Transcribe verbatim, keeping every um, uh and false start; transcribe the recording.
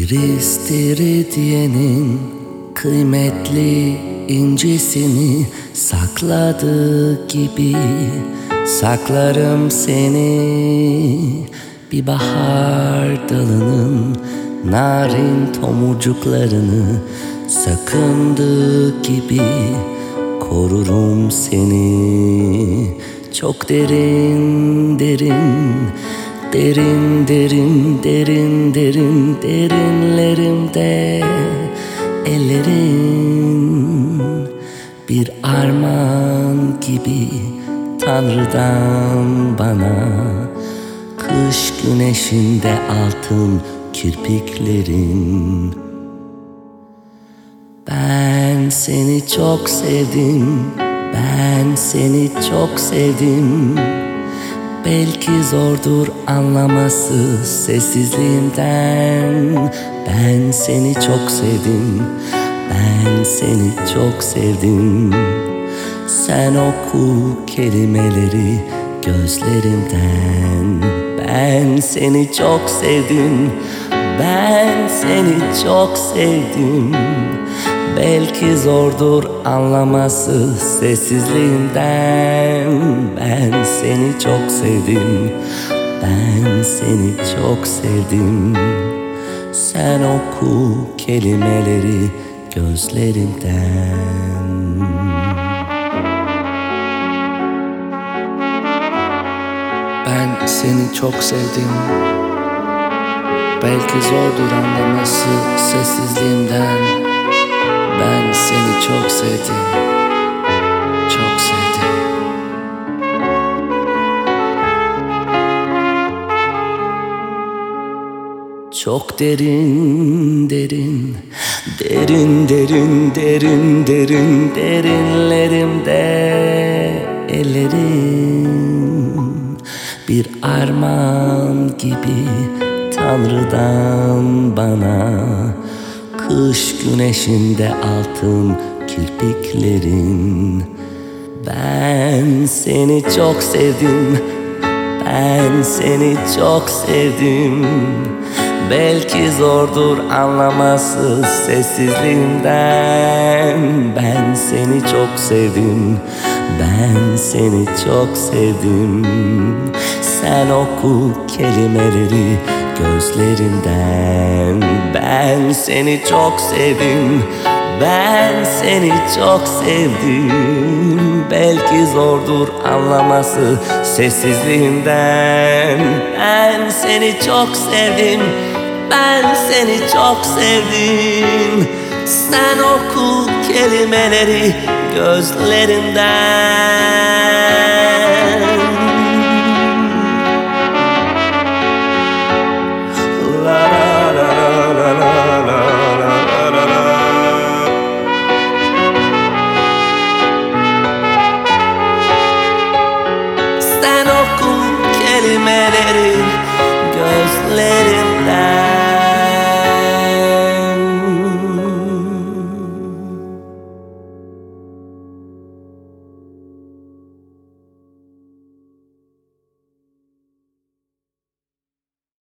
Bir istiridyenin kıymetli incisini sakladığı gibi saklarım seni. Bir bahar dalının narin tomurcuklarını sakındığı gibi korurum seni. Çok derin derin Derin derin derin derin derinlerimde ellerin bir armağan gibi Tanrı'dan bana. Kış güneşinde altın kirpiklerin. Ben seni çok sevdim, ben seni çok sevdim. Belki zordur anlaması sessizliğimden. Ben seni çok sevdim, ben seni çok sevdim. Sen oku kelimeleri gözlerimden. Ben seni çok sevdim, ben seni çok sevdim. Belki zordur anlaması sessizliğimden. Ben seni çok sevdim, ben seni çok sevdim. Sen oku kelimeleri gözlerimden. Ben seni çok sevdim. Belki zordur anlaması sessizliğimden. Ben seni çok sevdim, çok sevdim. Çok derin derin Derin derin derin derin derinlerimde ellerin bir armağan gibi Tanrı'dan bana. Kış güneşinde altın kirpiklerin. Ben seni çok sevdim, ben seni çok sevdim. Belki zordur anlaması sessizliğimden. Ben seni çok sevdim, ben seni çok sevdim. Sen oku kelimeleri gözlerinden. Ben seni çok sevdim, ben seni çok sevdim. Belki zordur anlaması sessizliğimden. Ben seni çok sevdim, ben seni çok sevdim. Sen oku kelimeleri gözlerinden.